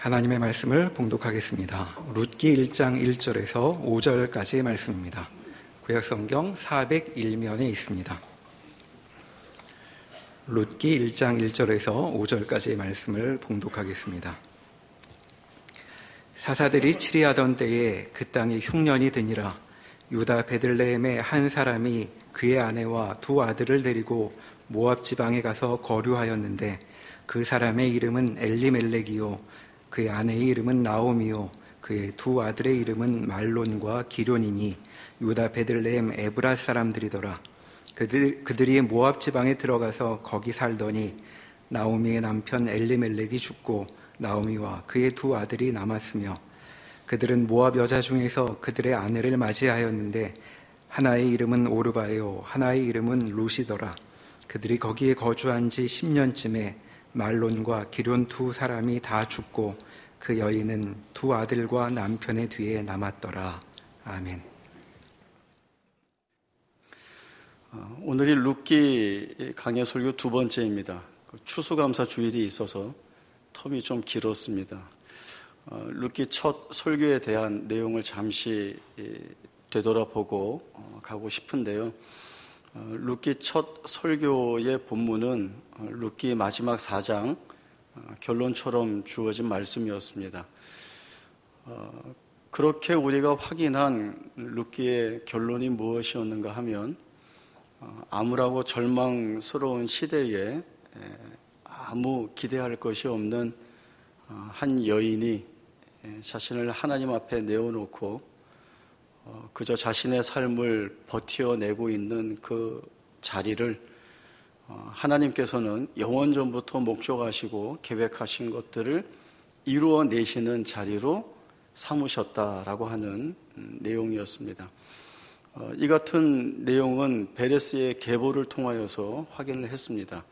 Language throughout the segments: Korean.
하나님의 말씀을 봉독하겠습니다. 룻기 1장 1절에서 5절까지의 말씀입니다. 구약성경 401면에 있습니다. 룻기 1장 1절에서 5절까지의 말씀을 봉독하겠습니다. 사사들이 치리하던 때에 그 땅에 흉년이 드니라. 유다 베들레헴의 한 사람이 그의 아내와 두 아들을 데리고 모압 지방에 가서 거류하였는데 그 사람의 이름은 엘리멜렉이요 그의 아내의 이름은 나오미요 그의 두 아들의 이름은 말론과 기런이니 유다 베들레헴 에브라 사람들이더라. 그들이 모압 지방에 들어가서 거기 살더니 나오미의 남편 엘리멜렉이 죽고 나오미와 그의 두 아들이 남았으며 그들은 모압 여자 중에서 그들의 아내를 맞이하였는데 하나의 이름은 오르바요 하나의 이름은 룻이더라. 그들이 거기에 거주한 지 10년쯤에 말론과 기런 두 사람이 다 죽고 그 여인은 두 아들과 남편의 뒤에 남았더라. 아멘. 오늘이 룻기 강해 설교 두 번째입니다. 추수감사 주일이 있어서 텀이 좀 길었습니다. 룻기 첫 설교에 대한 내용을 잠시 되돌아보고 가고 싶은데요. 룻기 첫 설교의 본문은 룻기 마지막 4장 결론처럼 주어진 말씀이었습니다. 그렇게 우리가 확인한 룻기의 결론이 무엇이었는가 하면 암울하고 절망스러운 시대에 아무 기대할 것이 없는 한 여인이 자신을 하나님 앞에 내어놓고 그저 자신의 삶을 버텨내고 있는 그 자리를 하나님께서는 영원전부터 목적하시고 계획하신 것들을 이루어내시는 자리로 삼으셨다라고 하는 내용이었습니다. 이 같은 내용은 베레스의 계보를 통하여서 확인을 했습니다.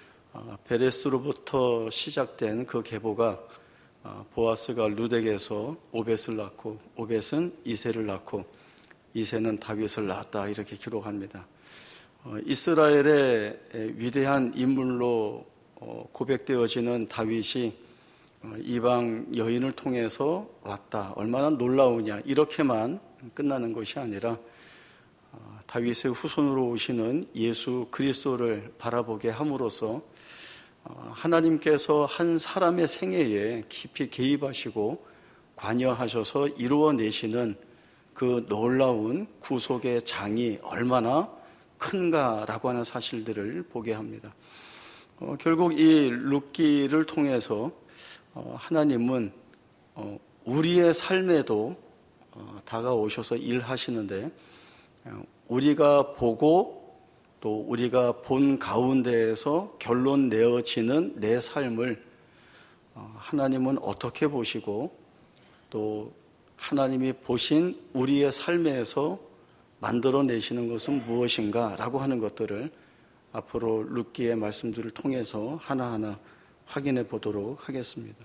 베레스로부터 시작된 그 계보가 보아스가 룻에게서 오벳을 낳고 오벳은 이새를 낳고 이새는 다윗을 낳았다 이렇게 기록합니다. 이스라엘의 위대한 인물로 고백되어지는 다윗이 이방 여인을 통해서 왔다. 얼마나 놀라우냐 이렇게만 끝나는 것이 아니라 다윗의 후손으로 오시는 예수 그리스도를 바라보게 함으로써 하나님께서 한 사람의 생애에 깊이 개입하시고 관여하셔서 이루어내시는 그 놀라운 구속의 장이 얼마나 큰가라고 하는 사실들을 보게 합니다. 결국 이 룻기를 통해서 하나님은 우리의 삶에도 다가오셔서 일하시는데 우리가 보고 또 우리가 본 가운데에서 결론 내어지는 내 삶을 하나님은 어떻게 보시고 또 하나님이 보신 우리의 삶에서 만들어내시는 것은 무엇인가 라고 하는 것들을 앞으로 룻기의 말씀들을 통해서 하나하나 확인해 보도록 하겠습니다.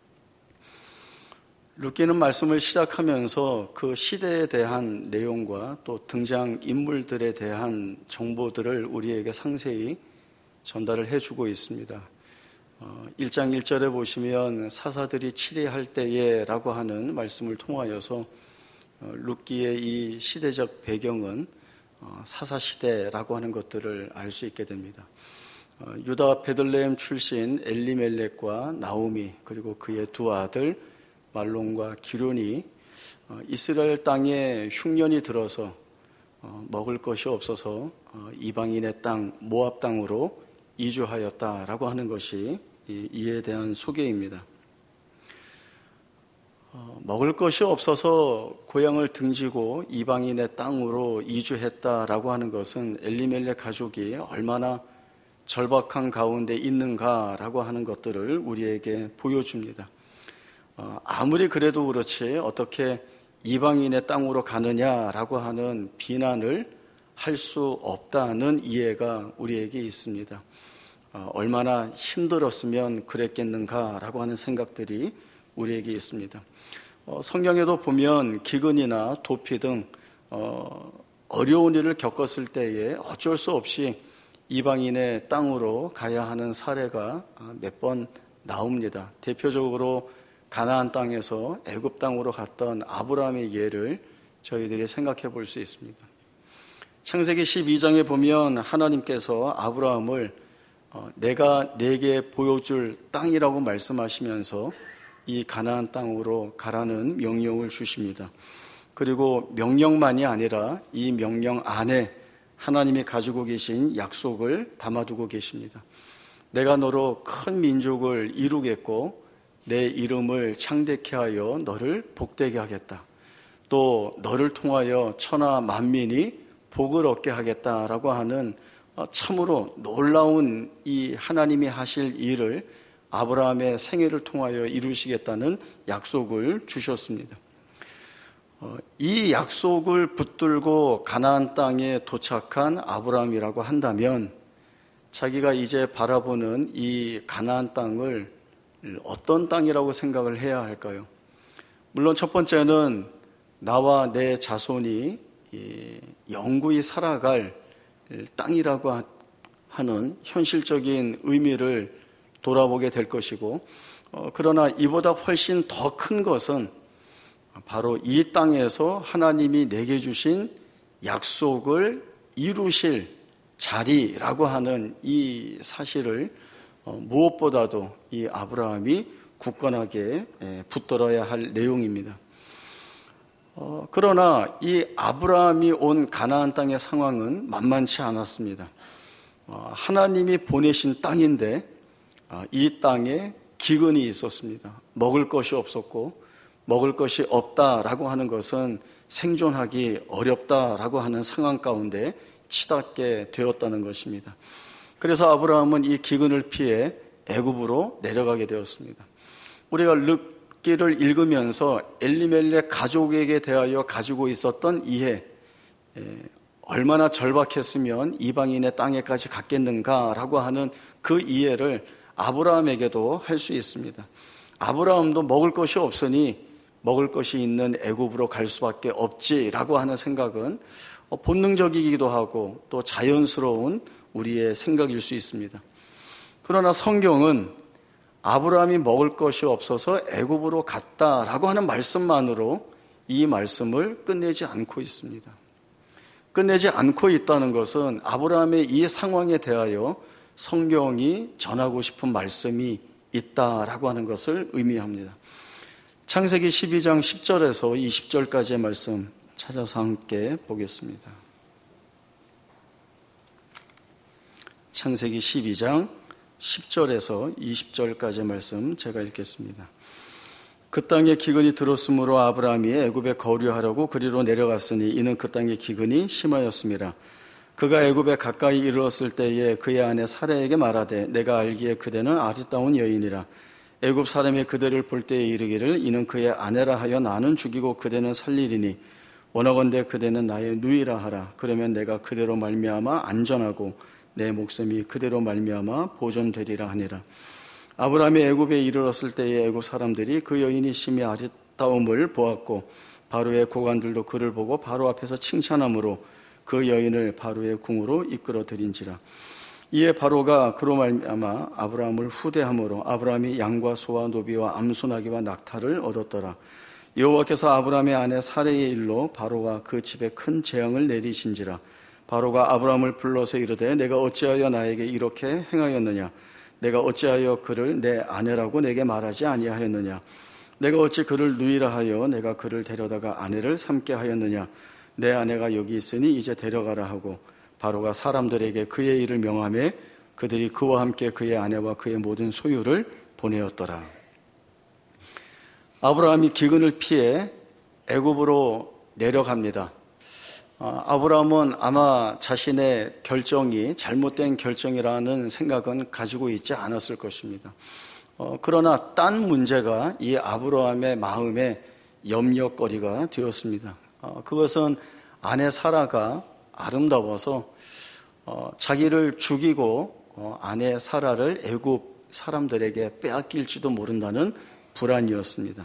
룻기는 말씀을 시작하면서 그 시대에 대한 내용과 또 등장 인물들에 대한 정보들을 우리에게 상세히 전달을 해주고 있습니다. 1장 1절에 보시면 사사들이 치리할 때에 라고 하는 말씀을 통하여서 룻기의 이 시대적 배경은 사사시대라고 하는 것들을 알 수 있게 됩니다. 유다 베들레헴 출신 엘리멜렉과 나오미 그리고 그의 두 아들 말론과 기런이 이스라엘 땅에 흉년이 들어서 먹을 것이 없어서 이방인의 땅 모압 땅으로 이주하였다라고 하는 것이 이에 대한 소개입니다. 먹을 것이 없어서 고향을 등지고 이방인의 땅으로 이주했다라고 하는 것은 엘리멜렉 가족이 얼마나 절박한 가운데 있는가라고 하는 것들을 우리에게 보여줍니다. 아무리 그래도 그렇지 어떻게 이방인의 땅으로 가느냐라고 하는 비난을 할 수 없다는 이해가 우리에게 있습니다. 얼마나 힘들었으면 그랬겠는가라고 하는 생각들이 우리에게 있습니다. 성경에도 보면 기근이나 도피 등 어려운 일을 겪었을 때에 어쩔 수 없이 이방인의 땅으로 가야 하는 사례가 몇 번 나옵니다. 대표적으로 가나안 땅에서 애굽 땅으로 갔던 아브라함의 예를 저희들이 생각해 볼 수 있습니다. 창세기 12장에 보면 하나님께서 아브라함을 내가 네게 보여줄 땅이라고 말씀하시면서 이 가나안 땅으로 가라는 명령을 주십니다. 그리고 명령만이 아니라 이 명령 안에 하나님이 가지고 계신 약속을 담아두고 계십니다. 내가 너로 큰 민족을 이루겠고 내 이름을 창대케 하여 너를 복되게 하겠다. 또 너를 통하여 천하 만민이 복을 얻게 하겠다라고 하는 참으로 놀라운 이 하나님이 하실 일을 아브라함의 생애를 통하여 이루시겠다는 약속을 주셨습니다. 이 약속을 붙들고 가나안 땅에 도착한 아브라함이라고 한다면 자기가 이제 바라보는 이 가나안 땅을 어떤 땅이라고 생각을 해야 할까요? 물론 첫 번째는 나와 내 자손이 영구히 살아갈 땅이라고 하는 현실적인 의미를 돌아보게 될 것이고, 그러나 이보다 훨씬 더 큰 것은 바로 이 땅에서 하나님이 내게 주신 약속을 이루실 자리라고 하는 이 사실을 무엇보다도 이 아브라함이 굳건하게 붙들어야 할 내용입니다. 그러나 이 아브라함이 온 가나안 땅의 상황은 만만치 않았습니다. 하나님이 보내신 땅인데 이 땅에 기근이 있었습니다. 먹을 것이 없었고 먹을 것이 없다라고 하는 것은 생존하기 어렵다라고 하는 상황 가운데 치닫게 되었다는 것입니다. 그래서 아브라함은 이 기근을 피해 애굽으로 내려가게 되었습니다. 우리가 룻기를 읽으면서 엘리멜렉 가족에게 대하여 가지고 있었던 이해, 얼마나 절박했으면 이방인의 땅에까지 갔겠는가라고 하는 그 이해를 아브라함에게도 할 수 있습니다. 아브라함도 먹을 것이 없으니 먹을 것이 있는 애굽으로 갈 수밖에 없지라고 하는 생각은 본능적이기도 하고 또 자연스러운 우리의 생각일 수 있습니다. 그러나 성경은 아브라함이 먹을 것이 없어서 애굽으로 갔다라고 하는 말씀만으로 이 말씀을 끝내지 않고 있습니다. 끝내지 않고 있다는 것은 아브라함의 이 상황에 대하여 성경이 전하고 싶은 말씀이 있다라고 하는 것을 의미합니다. 창세기 12장 10절에서 20절까지의 말씀 찾아서 함께 보겠습니다. 창세기 12장 10절에서 20절까지의 말씀 제가 읽겠습니다. 그 땅에 기근이 들었으므로 아브라함이 애굽에 거류하려고 그리로 내려갔으니 이는 그 땅의 기근이 심하였습니다. 그가 애굽에 가까이 이르렀을 때에 그의 아내 사라에게 말하되 내가 알기에 그대는 아리따운 여인이라. 애굽 사람이 그대를 볼 때에 이르기를 이는 그의 아내라 하여 나는 죽이고 그대는 살리리니 원하건대 그대는 나의 누이라 하라. 그러면 내가 그대로 말미암아 안전하고 내 목숨이 그대로 말미암아 보존되리라 하니라. 아브라함이 애굽에 이르렀을 때에 애굽 사람들이 그 여인이 심히 아리따움을 보았고 바로의 고관들도 그를 보고 바로 앞에서 칭찬함으로 그 여인을 바로의 궁으로 이끌어 들인지라. 이에 바로가 그로 말미암아 아브라함을 후대함으로 아브라함이 양과 소와 노비와 암소나귀와 낙타를 얻었더라. 여호와께서 아브라함의 아내 사레의 일로 바로가 그 집에 큰 재앙을 내리신지라. 바로가 아브라함을 불러서 이르되 내가 어찌하여 나에게 이렇게 행하였느냐. 내가 어찌하여 그를 내 아내라고 내게 말하지 아니하였느냐. 내가 어찌 그를 누이라 하여 내가 그를 데려다가 아내를 삼게 하였느냐. 내 아내가 여기 있으니 이제 데려가라 하고 바로가 사람들에게 그의 일을 명하매 그들이 그와 함께 그의 아내와 그의 모든 소유를 보내었더라. 아브라함이 기근을 피해 애굽으로 내려갑니다. 아브라함은 아마 자신의 결정이 잘못된 결정이라는 생각은 가지고 있지 않았을 것입니다. 그러나 딴 문제가 이 아브라함의 마음에 염려거리가 되었습니다. 그것은 아내 사라가 아름다워서 자기를 죽이고 아내 사라를 애굽 사람들에게 빼앗길지도 모른다는 불안이었습니다.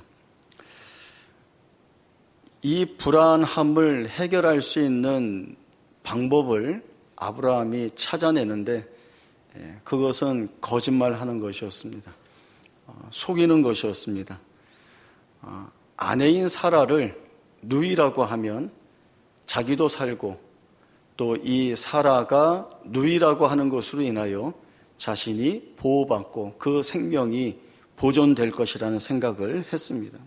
이 불안함을 해결할 수 있는 방법을 아브라함이 찾아내는데 그것은 거짓말하는 것이었습니다. 속이는 것이었습니다. 아내인 사라를 누이라고 하면 자기도 살고 또 이 사라가 누이라고 하는 것으로 인하여 자신이 보호받고 그 생명이 보존될 것이라는 생각을 했습니다.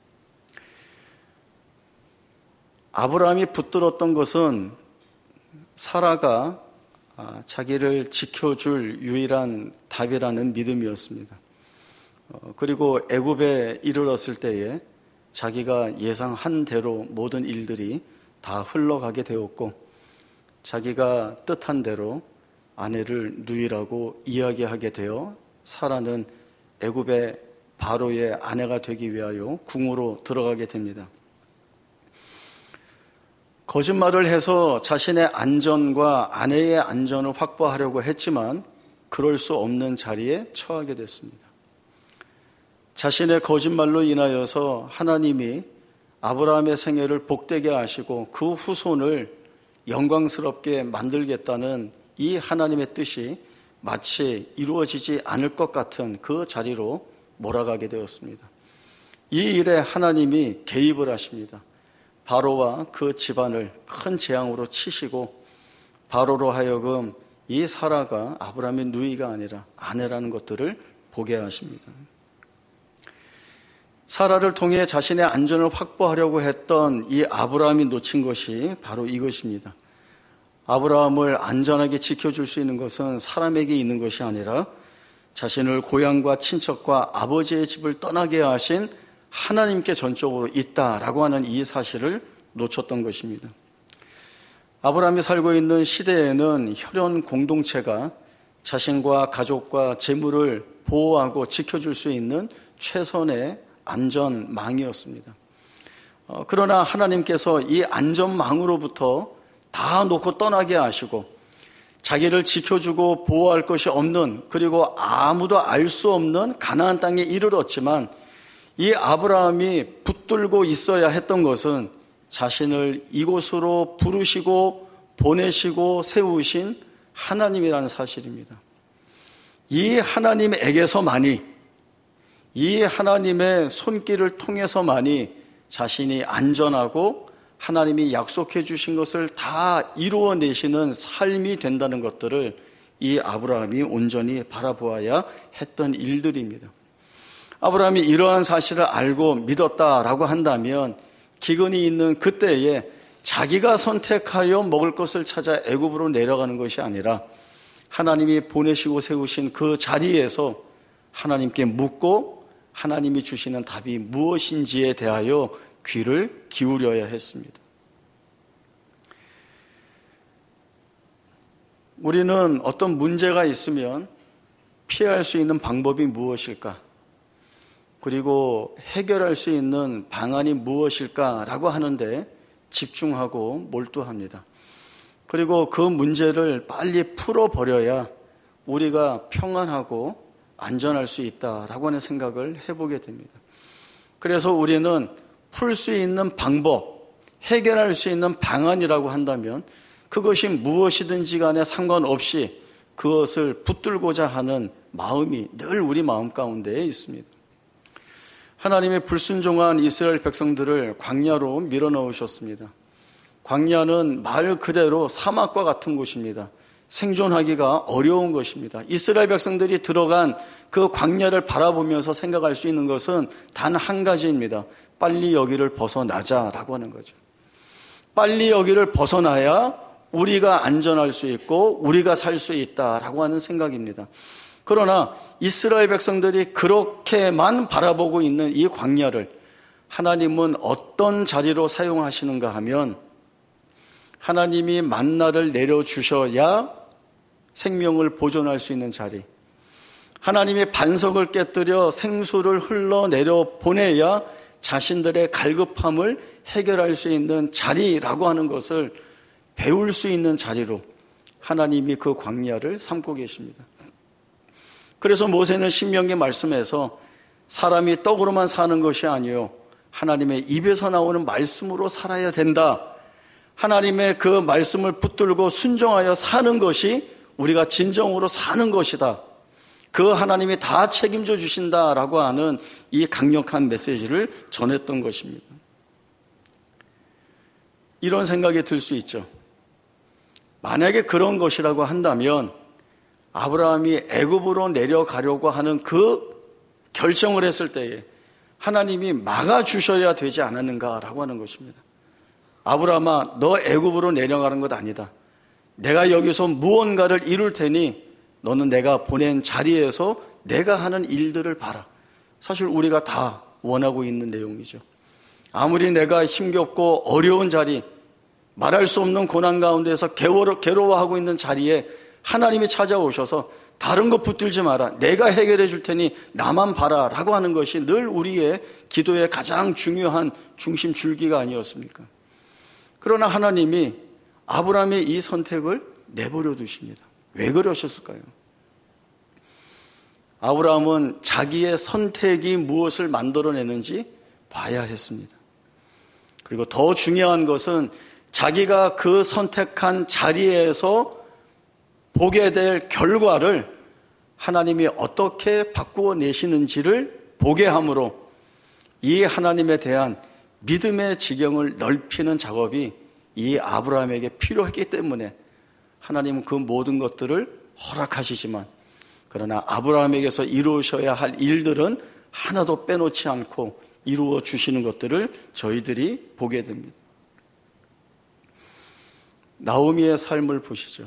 아브라함이 붙들었던 것은 사라가 자기를 지켜줄 유일한 답이라는 믿음이었습니다. 그리고 애굽에 이르렀을 때에 자기가 예상한 대로 모든 일들이 다 흘러가게 되었고 자기가 뜻한 대로 아내를 누이라고 이야기하게 되어 사라는 애굽의 바로의 아내가 되기 위하여 궁으로 들어가게 됩니다. 거짓말을 해서 자신의 안전과 아내의 안전을 확보하려고 했지만 그럴 수 없는 자리에 처하게 됐습니다. 자신의 거짓말로 인하여서 하나님이 아브라함의 생애를 복되게 하시고 그 후손을 영광스럽게 만들겠다는 이 하나님의 뜻이 마치 이루어지지 않을 것 같은 그 자리로 몰아가게 되었습니다. 이 일에 하나님이 개입을 하십니다. 바로와 그 집안을 큰 재앙으로 치시고 바로로 하여금 이 사라가 아브라함의 누이가 아니라 아내라는 것들을 보게 하십니다. 사라를 통해 자신의 안전을 확보하려고 했던 이 아브라함이 놓친 것이 바로 이것입니다. 아브라함을 안전하게 지켜줄 수 있는 것은 사람에게 있는 것이 아니라 자신을 고향과 친척과 아버지의 집을 떠나게 하신 하나님께 전적으로 있다라고 하는 이 사실을 놓쳤던 것입니다. 아브라함이 살고 있는 시대에는 혈연 공동체가 자신과 가족과 재물을 보호하고 지켜줄 수 있는 최선의 안전망이었습니다. 그러나 하나님께서 이 안전망으로부터 다 놓고 떠나게 하시고 자기를 지켜주고 보호할 것이 없는 그리고 아무도 알 수 없는 가나안 땅에 이르렀지만 이 아브라함이 붙들고 있어야 했던 것은 자신을 이곳으로 부르시고 보내시고 세우신 하나님이라는 사실입니다. 이 하나님에게서만이 이 하나님의 손길을 통해서만이 자신이 안전하고 하나님이 약속해 주신 것을 다 이루어내시는 삶이 된다는 것들을 이 아브라함이 온전히 바라보아야 했던 일들입니다. 아브라함이 이러한 사실을 알고 믿었다라고 한다면 기근이 있는 그때에 자기가 선택하여 먹을 것을 찾아 애굽으로 내려가는 것이 아니라 하나님이 보내시고 세우신 그 자리에서 하나님께 묻고 하나님이 주시는 답이 무엇인지에 대하여 귀를 기울여야 했습니다. 우리는 어떤 문제가 있으면 피할 수 있는 방법이 무엇일까? 그리고 해결할 수 있는 방안이 무엇일까라고 하는데 집중하고 몰두합니다. 그리고 그 문제를 빨리 풀어버려야 우리가 평안하고 안전할 수 있다라고 하는 생각을 해보게 됩니다. 그래서 우리는 풀 수 있는 방법, 해결할 수 있는 방안이라고 한다면 그것이 무엇이든지 간에 상관없이 그것을 붙들고자 하는 마음이 늘 우리 마음 가운데에 있습니다. 하나님의 불순종한 이스라엘 백성들을 광야로 밀어넣으셨습니다. 광야는 말 그대로 사막과 같은 곳입니다. 생존하기가 어려운 것입니다. 이스라엘 백성들이 들어간 그 광야를 바라보면서 생각할 수 있는 것은 단 한 가지입니다. 빨리 여기를 벗어나자라고 하는 거죠. 빨리 여기를 벗어나야 우리가 안전할 수 있고 우리가 살 수 있다라고 하는 생각입니다. 그러나 이스라엘 백성들이 그렇게만 바라보고 있는 이 광야를 하나님은 어떤 자리로 사용하시는가 하면 하나님이 만나를 내려주셔야 생명을 보존할 수 있는 자리, 하나님이 반석을 깨뜨려 생수를 흘러내려 보내야 자신들의 갈급함을 해결할 수 있는 자리라고 하는 것을 배울 수 있는 자리로 하나님이 그 광야를 삼고 계십니다. 그래서 모세는 신명기 말씀에서 사람이 떡으로만 사는 것이 아니요 하나님의 입에서 나오는 말씀으로 살아야 된다. 하나님의 그 말씀을 붙들고 순종하여 사는 것이 우리가 진정으로 사는 것이다. 그 하나님이 다 책임져 주신다라고 하는 이 강력한 메시지를 전했던 것입니다. 이런 생각이 들 수 있죠. 만약에 그런 것이라고 한다면 아브라함이 애굽으로 내려가려고 하는 그 결정을 했을 때에 하나님이 막아주셔야 되지 않았는가라고 하는 것입니다. 아브라함아, 너 애굽으로 내려가는 것 아니다. 내가 여기서 무언가를 이룰 테니 너는 내가 보낸 자리에서 내가 하는 일들을 봐라. 사실 우리가 다 원하고 있는 내용이죠. 아무리 내가 힘겹고 어려운 자리, 말할 수 없는 고난 가운데서 괴로워하고 있는 자리에 하나님이 찾아오셔서 다른 거 붙들지 마라. 내가 해결해 줄 테니 나만 봐라 라고 하는 것이 늘 우리의 기도의 가장 중요한 중심 줄기가 아니었습니까? 그러나 하나님이 아브라함의 이 선택을 내버려 두십니다. 왜 그러셨을까요? 아브라함은 자기의 선택이 무엇을 만들어내는지 봐야 했습니다. 그리고 더 중요한 것은 자기가 그 선택한 자리에서 보게 될 결과를 하나님이 어떻게 바꾸어 내시는지를 보게 함으로 이 하나님에 대한 믿음의 지경을 넓히는 작업이 이 아브라함에게 필요했기 때문에 하나님은 그 모든 것들을 허락하시지만, 그러나 아브라함에게서 이루셔야 할 일들은 하나도 빼놓지 않고 이루어 주시는 것들을 저희들이 보게 됩니다. 나오미의 삶을 보시죠.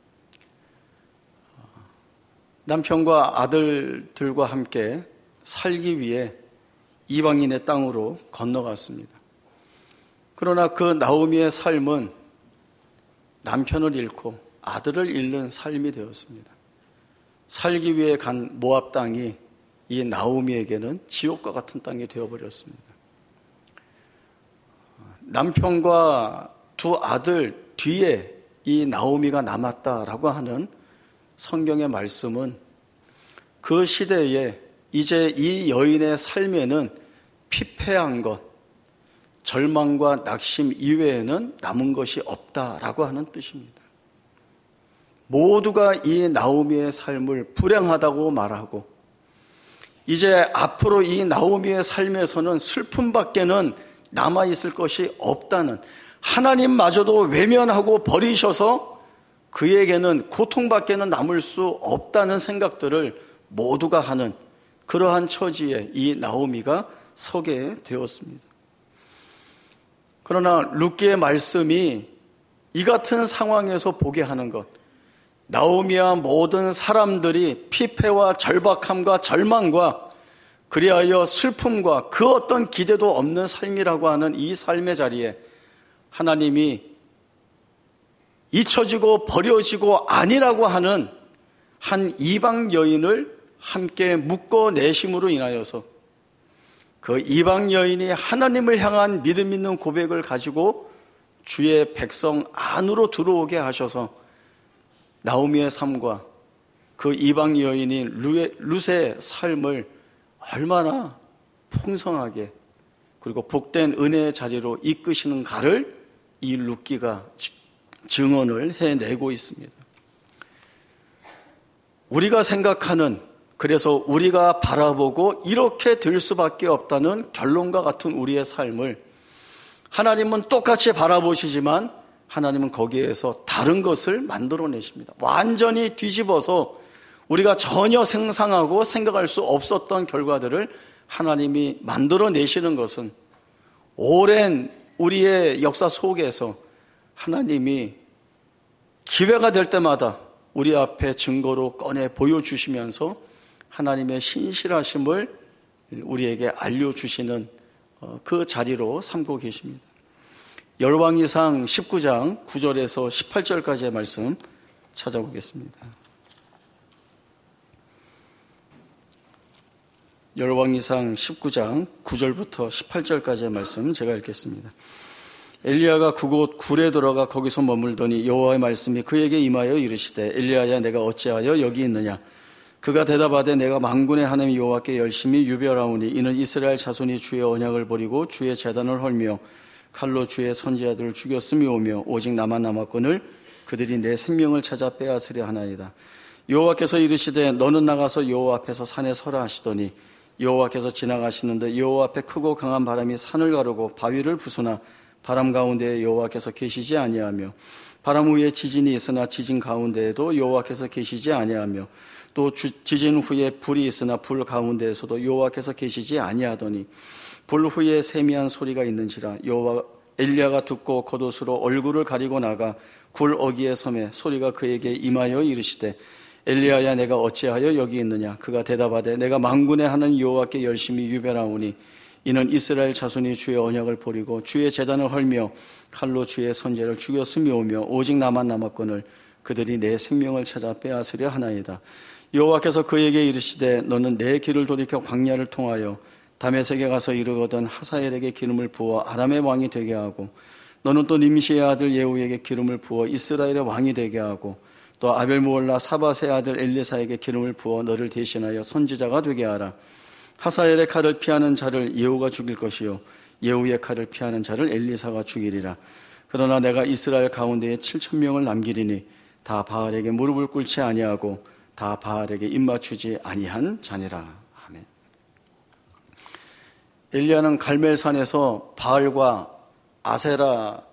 남편과 아들들과 함께 살기 위해 이방인의 땅으로 건너갔습니다. 그러나 그 나오미의 삶은 남편을 잃고 아들을 잃는 삶이 되었습니다. 살기 위해 간 모압 땅이 이 나오미에게는 지옥과 같은 땅이 되어버렸습니다. 남편과 두 아들 뒤에 이 나오미가 남았다라고 하는 성경의 말씀은 그 시대에 이제 이 여인의 삶에는 피폐한 것, 절망과 낙심 이외에는 남은 것이 없다라고 하는 뜻입니다. 모두가 이 나오미의 삶을 불행하다고 말하고 이제 앞으로 이 나오미의 삶에서는 슬픔밖에는 남아있을 것이 없다는, 하나님마저도 외면하고 버리셔서 그에게는 고통밖에는 남을 수 없다는 생각들을 모두가 하는 그러한 처지에 이 나오미가 서게 되었습니다. 그러나 룻기의 말씀이 이 같은 상황에서 보게 하는 것, 나오미와 모든 사람들이 피폐와 절박함과 절망과 그리하여 슬픔과 그 어떤 기대도 없는 삶이라고 하는 이 삶의 자리에 하나님이 잊혀지고 버려지고 아니라고 하는 한 이방 여인을 함께 묶어내심으로 인하여서 그 이방 여인이 하나님을 향한 믿음 있는 고백을 가지고 주의 백성 안으로 들어오게 하셔서 나오미의 삶과 그 이방 여인인 룻의 삶을 얼마나 풍성하게 그리고 복된 은혜의 자리로 이끄시는가를 이 룻기가 증언을 해내고 있습니다. 우리가 생각하는, 그래서 우리가 바라보고 이렇게 될 수밖에 없다는 결론과 같은 우리의 삶을 하나님은 똑같이 바라보시지만 하나님은 거기에서 다른 것을 만들어내십니다. 완전히 뒤집어서 우리가 전혀 상상하고 생각할 수 없었던 결과들을 하나님이 만들어내시는 것은 오랜 우리의 역사 속에서 하나님이 기회가 될 때마다 우리 앞에 증거로 꺼내 보여주시면서 하나님의 신실하심을 우리에게 알려주시는 그 자리로 삼고 계십니다. 열왕기상 19장 9절에서 18절까지의 말씀 찾아보겠습니다. 열왕기상 19장 9절부터 18절까지의 말씀 제가 읽겠습니다. 엘리야가 그곳 굴에 들어가 거기서 머물더니 여호와의 말씀이 그에게 임하여 이르시되 엘리야야 내가 어찌하여 여기 있느냐. 그가 대답하되 내가 만군의 하나님 여호와께 열심히 유별하오니 이는 이스라엘 자손이 주의 언약을 버리고 주의 제단을 헐며 칼로 주의 선지자들을 죽였음이오며 오직 나만 남았거늘 그들이 내 생명을 찾아 빼앗으려 하나이다. 여호와께서 이르시되 너는 나가서 여호와 앞에서 산에 서라 하시더니 여호와께서 지나가시는데 여호와 앞에 크고 강한 바람이 산을 가르고 바위를 부수나 바람 가운데에 여호와께서 계시지 아니하며 바람 후에 지진이 있으나 지진 가운데에도 여호와께서 계시지 아니하며 또 지진 후에 불이 있으나 불 가운데에서도 여호와께서 계시지 아니하더니 불 후에 세미한 소리가 있는지라 엘리야가 듣고 겉옷으로 얼굴을 가리고 나가 굴 어귀에 섬에 소리가 그에게 임하여 이르시되 엘리야야 내가 어찌하여 여기 있느냐. 그가 대답하되 내가 만군의 하나님 여호와께 열심히 유별하오니 이는 이스라엘 자손이 주의 언약을 버리고 주의 제단을 헐며 칼로 주의 선제를 죽였음이오며 오직 나만 남았거늘 그들이 내 생명을 찾아 빼앗으려 하나이다. 여호와께서 그에게 이르시되 너는 내 길을 돌이켜 광야를 통하여 다메섹에 가서 이르거든 하사엘에게 기름을 부어 아람의 왕이 되게 하고 너는 또 님시의 아들 예후에게 기름을 부어 이스라엘의 왕이 되게 하고 또 아벨므올라 사밧의 아들 엘리사에게 기름을 부어 너를 대신하여 선지자가 되게 하라. 하사엘의 칼을 피하는 자를 예후가 죽일 것이요 예후의 칼을 피하는 자를 엘리사가 죽이리라. 그러나 내가 이스라엘 가운데에 7,000명을 남기리니 다 바알에게 무릎을 꿇지 아니하고 다 바알에게 입맞추지 아니한 자니라. 아멘. 엘리야는 갈멜산에서 바알과 아세라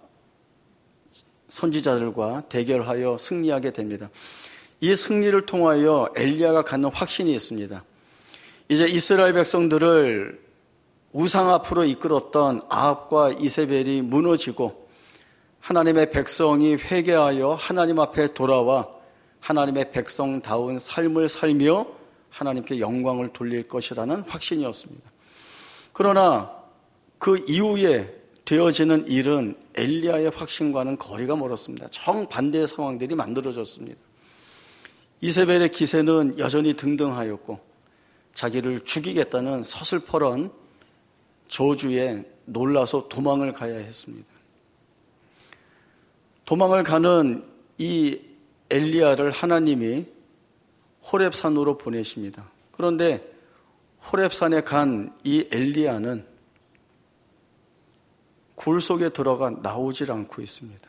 선지자들과 대결하여 승리하게 됩니다. 이 승리를 통하여 엘리야가 갖는 확신이 있습니다. 이제 이스라엘 백성들을 우상 앞으로 이끌었던 아합과 이세벨이 무너지고 하나님의 백성이 회개하여 하나님 앞에 돌아와 하나님의 백성다운 삶을 살며 하나님께 영광을 돌릴 것이라는 확신이었습니다. 그러나 그 이후에 되어지는 일은 엘리야의 확신과는 거리가 멀었습니다. 정반대의 상황들이 만들어졌습니다. 이세벨의 기세는 여전히 등등하였고 자기를 죽이겠다는 서슬퍼런 저주에 놀라서 도망을 가야 했습니다. 도망을 가는 이 엘리야를 하나님이 호렙산으로 보내십니다. 그런데 호렙산에 간 이 엘리야는 굴 속에 들어가 나오질 않고 있습니다.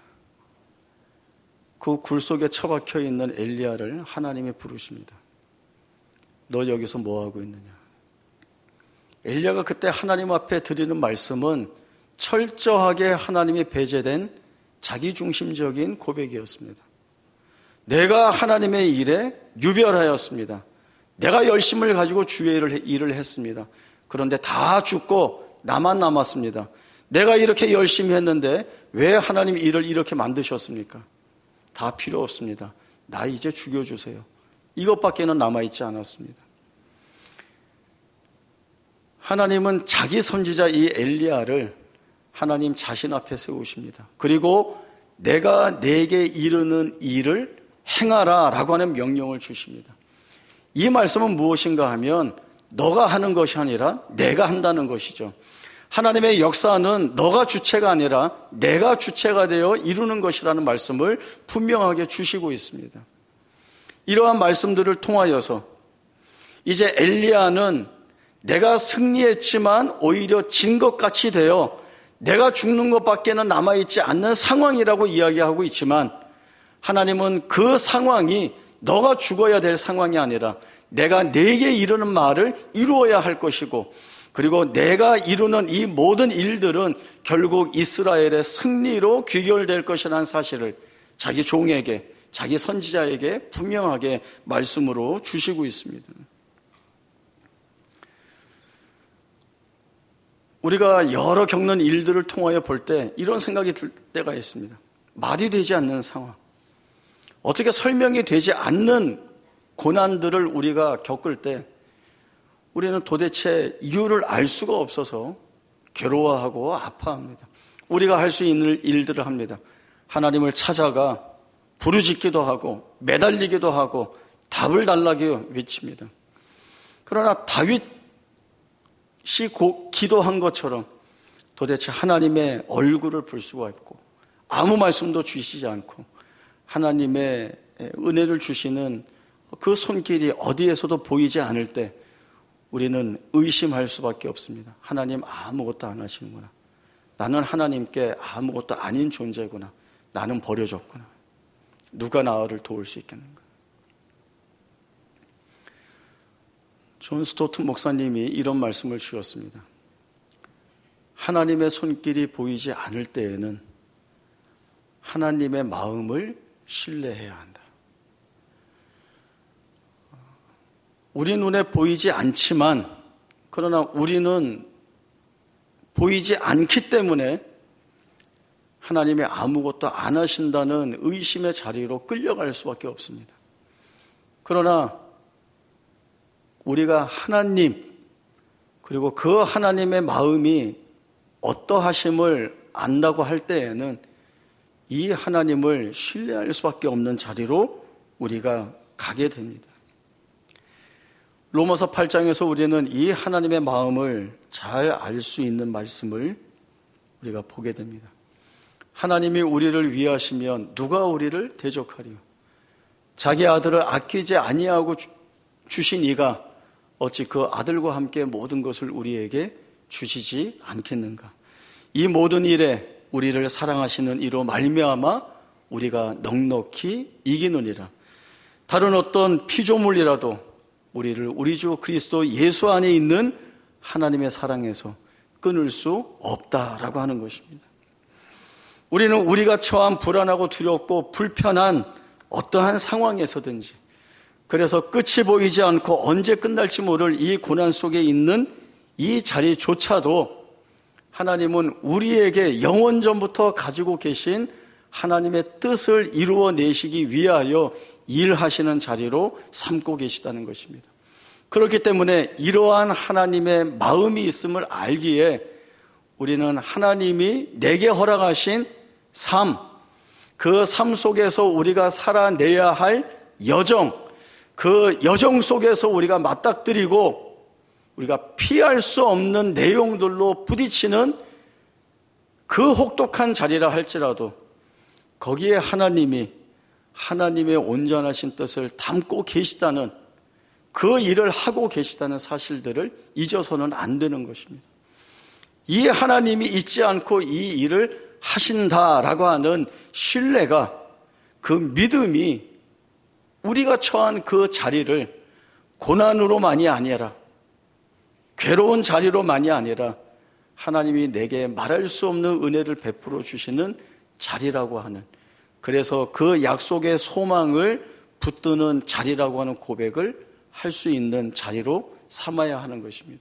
그 굴 속에 처박혀 있는 엘리야를 하나님이 부르십니다. 너 여기서 뭐하고 있느냐. 엘리야가 그때 하나님 앞에 드리는 말씀은 철저하게 하나님이 배제된 자기중심적인 고백이었습니다. 내가 하나님의 일에 유별하였습니다. 내가 열심을 가지고 주의 일을 했습니다. 그런데 다 죽고 나만 남았습니다. 내가 이렇게 열심히 했는데 왜 하나님 일을 이렇게 만드셨습니까? 다 필요 없습니다. 나 이제 죽여주세요. 이것밖에는 남아있지 않았습니다. 하나님은 자기 선지자 이 엘리야를 하나님 자신 앞에 세우십니다. 그리고 내가 내게 이르는 일을 행하라 라고 하는 명령을 주십니다. 이 말씀은 무엇인가 하면 너가 하는 것이 아니라 내가 한다는 것이죠. 하나님의 역사는 너가 주체가 아니라 내가 주체가 되어 이루는 것이라는 말씀을 분명하게 주시고 있습니다. 이러한 말씀들을 통하여서 이제 엘리야는 내가 승리했지만 오히려 진 것 같이 되어 내가 죽는 것밖에는 남아있지 않는 상황이라고 이야기하고 있지만 하나님은 그 상황이 너가 죽어야 될 상황이 아니라 내가 내게 이르는 말을 이루어야 할 것이고 그리고 내가 이루는 이 모든 일들은 결국 이스라엘의 승리로 귀결될 것이라는 사실을 자기 종에게, 자기 선지자에게 분명하게 말씀으로 주시고 있습니다. 우리가 여러 겪는 일들을 통하여 볼 때 이런 생각이 들 때가 있습니다. 말이 되지 않는 상황, 어떻게 설명이 되지 않는 고난들을 우리가 겪을 때 우리는 도대체 이유를 알 수가 없어서 괴로워하고 아파합니다. 우리가 할 수 있는 일들을 합니다. 하나님을 찾아가 부르짖기도 하고 매달리기도 하고 답을 달라고 외칩니다. 그러나 다윗이 기도한 것처럼 도대체 하나님의 얼굴을 볼 수가 없고 아무 말씀도 주시지 않고 하나님의 은혜를 주시는 그 손길이 어디에서도 보이지 않을 때 우리는 의심할 수밖에 없습니다. 하나님 아무것도 안 하시는구나. 나는 하나님께 아무것도 아닌 존재구나. 나는 버려졌구나. 누가 나를 도울 수 있겠는가. 존 스토트 목사님이 이런 말씀을 주셨습니다. 하나님의 손길이 보이지 않을 때에는 하나님의 마음을 신뢰해야 한다. 우리 눈에 보이지 않지만 그러나 우리는 보이지 않기 때문에 하나님이 아무것도 안 하신다는 의심의 자리로 끌려갈 수밖에 없습니다. 그러나 우리가 하나님 그리고 그 하나님의 마음이 어떠하심을 안다고 할 때에는 이 하나님을 신뢰할 수밖에 없는 자리로 우리가 가게 됩니다. 로마서 8장에서 우리는 이 하나님의 마음을 잘 알 수 있는 말씀을 우리가 보게 됩니다. 하나님이 우리를 위하시면 누가 우리를 대적하리요? 자기 아들을 아끼지 아니하고 주신 이가 어찌 그 아들과 함께 모든 것을 우리에게 주시지 않겠는가? 이 모든 일에 우리를 사랑하시는 이로 말미암아 우리가 넉넉히 이기느니라. 다른 어떤 피조물이라도 우리를 우리 주 그리스도 예수 안에 있는 하나님의 사랑에서 끊을 수 없다라고 하는 것입니다. 우리는 우리가 처한 불안하고 두렵고 불편한 어떠한 상황에서든지 그래서 끝이 보이지 않고 언제 끝날지 모를 이 고난 속에 있는 이 자리조차도 하나님은 우리에게 영원전부터 가지고 계신 하나님의 뜻을 이루어내시기 위하여 일하시는 자리로 삼고 계시다는 것입니다. 그렇기 때문에 이러한 하나님의 마음이 있음을 알기에 우리는 하나님이 내게 허락하신 삶, 그 삶 속에서 우리가 살아내야 할 여정, 그 여정 속에서 우리가 맞닥뜨리고 우리가 피할 수 없는 내용들로 부딪히는 그 혹독한 자리라 할지라도 거기에 하나님이 하나님의 온전하신 뜻을 담고 계시다는 그 일을 하고 계시다는 사실들을 잊어서는 안 되는 것입니다. 이 하나님이 잊지 않고 이 일을 하신다라고 하는 신뢰가, 그 믿음이 우리가 처한 그 자리를 고난으로만이 아니라 괴로운 자리로만이 아니라 하나님이 내게 말할 수 없는 은혜를 베풀어 주시는 자리라고 하는, 그래서 그 약속의 소망을 붙드는 자리라고 하는 고백을 할 수 있는 자리로 삼아야 하는 것입니다.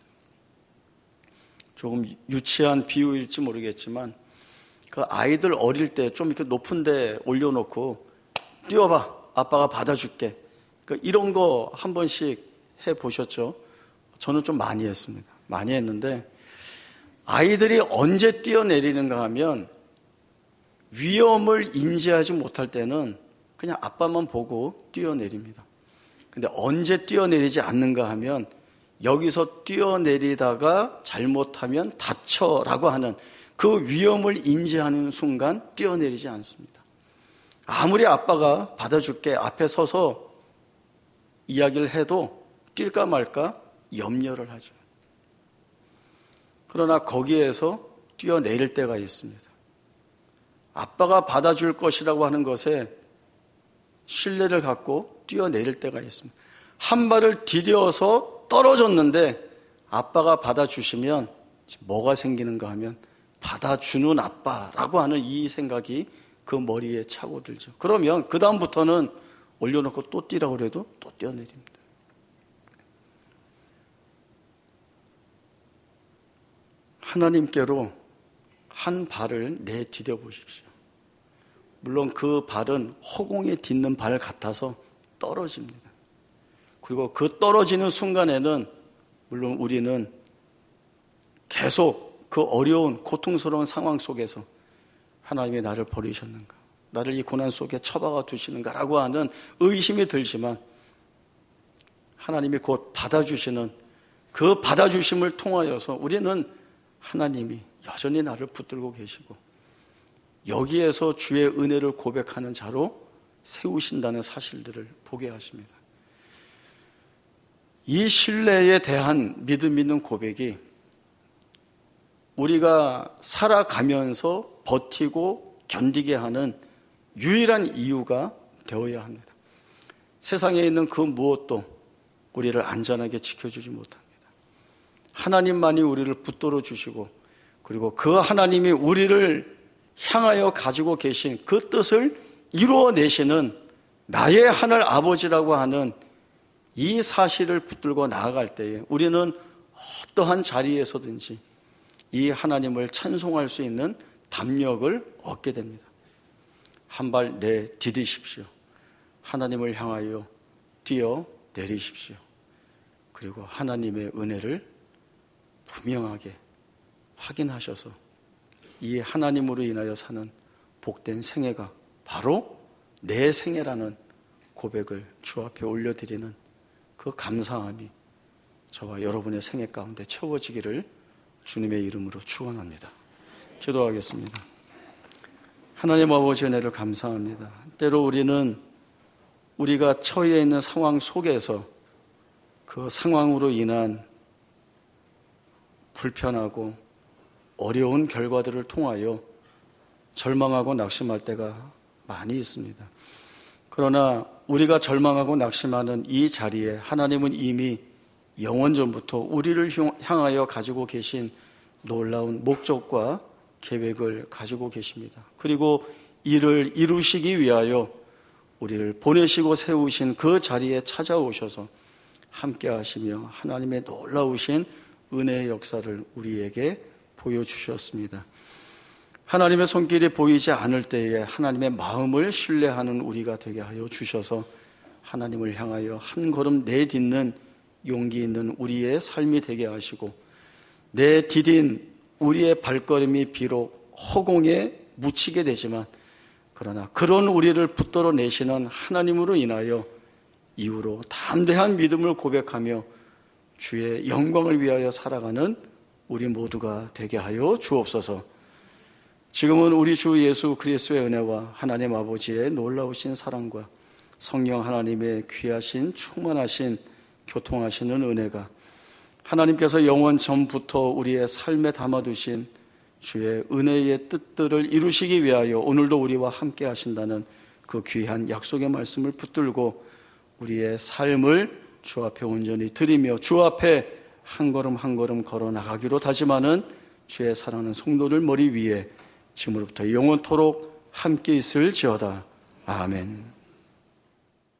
조금 유치한 비유일지 모르겠지만 그 아이들 어릴 때 좀 이렇게 높은 데 올려놓고 뛰어봐, 아빠가 받아줄게, 이런 거 한 번씩 해보셨죠? 저는 좀 많이 했습니다. 많이 했는데 아이들이 언제 뛰어내리는가 하면 위험을 인지하지 못할 때는 그냥 아빠만 보고 뛰어내립니다. 근데 언제 뛰어내리지 않는가 하면 여기서 뛰어내리다가 잘못하면 다쳐라고 하는 그 위험을 인지하는 순간 뛰어내리지 않습니다. 아무리 아빠가 받아줄게 앞에 서서 이야기를 해도 뛸까 말까 염려를 하죠. 그러나 거기에서 뛰어내릴 때가 있습니다. 아빠가 받아줄 것이라고 하는 것에 신뢰를 갖고 뛰어내릴 때가 있습니다. 한 발을 디뎌서 떨어졌는데 아빠가 받아주시면 뭐가 생기는가 하면 받아주는 아빠라고 하는 이 생각이 그 머리에 차고들죠. 그러면 그 다음부터는 올려놓고 또 뛰라고 해도 또 뛰어내립니다. 하나님께로 한 발을 내디뎌 보십시오. 물론 그 발은 허공에 딛는 발 같아서 떨어집니다. 그리고 그 떨어지는 순간에는 물론 우리는 계속 그 어려운 고통스러운 상황 속에서 하나님이 나를 버리셨는가, 나를 이 고난 속에 처박아 두시는가라고 하는 의심이 들지만 하나님이 곧 받아주시는 그 받아주심을 통하여서 우리는 하나님이 여전히 나를 붙들고 계시고 여기에서 주의 은혜를 고백하는 자로 세우신다는 사실들을 보게 하십니다. 이 신뢰에 대한 믿음 있는 고백이 우리가 살아가면서 버티고 견디게 하는 유일한 이유가 되어야 합니다. 세상에 있는 그 무엇도 우리를 안전하게 지켜주지 못합니다. 하나님만이 우리를 붙들어 주시고, 그리고 그 하나님이 우리를 향하여 가지고 계신 그 뜻을 이루어내시는 나의 하늘 아버지라고 하는 이 사실을 붙들고 나아갈 때에 우리는 어떠한 자리에서든지 이 하나님을 찬송할 수 있는 담력을 얻게 됩니다. 한 발 내디디십시오. 하나님을 향하여 뛰어내리십시오. 그리고 하나님의 은혜를 분명하게 확인하셔서 이 하나님으로 인하여 사는 복된 생애가 바로 내 생애라는 고백을 주 앞에 올려드리는 그 감사함이 저와 여러분의 생애 가운데 채워지기를 주님의 이름으로 축원합니다. 기도하겠습니다. 하나님 아버지 은혜를 감사합니다. 때로 우리는 우리가 처해 있는 상황 속에서 그 상황으로 인한 불편하고 어려운 결과들을 통하여 절망하고 낙심할 때가 많이 있습니다. 그러나 우리가 절망하고 낙심하는 이 자리에 하나님은 이미 영원전부터 우리를 향하여 가지고 계신 놀라운 목적과 계획을 가지고 계십니다. 그리고 이를 이루시기 위하여 우리를 보내시고 세우신 그 자리에 찾아오셔서 함께 하시며 하나님의 놀라우신 은혜의 역사를 우리에게 보여주셨습니다. 하나님의 손길이 보이지 않을 때에 하나님의 마음을 신뢰하는 우리가 되게 하여 주셔서 하나님을 향하여 한 걸음 내딛는 용기 있는 우리의 삶이 되게 하시고, 내디딘 우리의 발걸음이 비록 허공에 묻히게 되지만 그러나 그런 우리를 붙들어 내시는 하나님으로 인하여 이후로 담대한 믿음을 고백하며 주의 영광을 위하여 살아가는 우리 모두가 되게 하여 주옵소서. 지금은 우리 주 예수 그리스도의 은혜와 하나님 아버지의 놀라우신 사랑과 성령 하나님의 귀하신 충만하신 교통하시는 은혜가 하나님께서 영원 전부터 우리의 삶에 담아두신 주의 은혜의 뜻들을 이루시기 위하여 오늘도 우리와 함께 하신다는 그 귀한 약속의 말씀을 붙들고 우리의 삶을 주 앞에 온전히 드리며 주 앞에 한 걸음 한 걸음 걸어 나가기로 다짐하는 주의 사랑하는 성도들 머리 위에 지금으로부터 영원토록 함께 있을지어다. 아멘.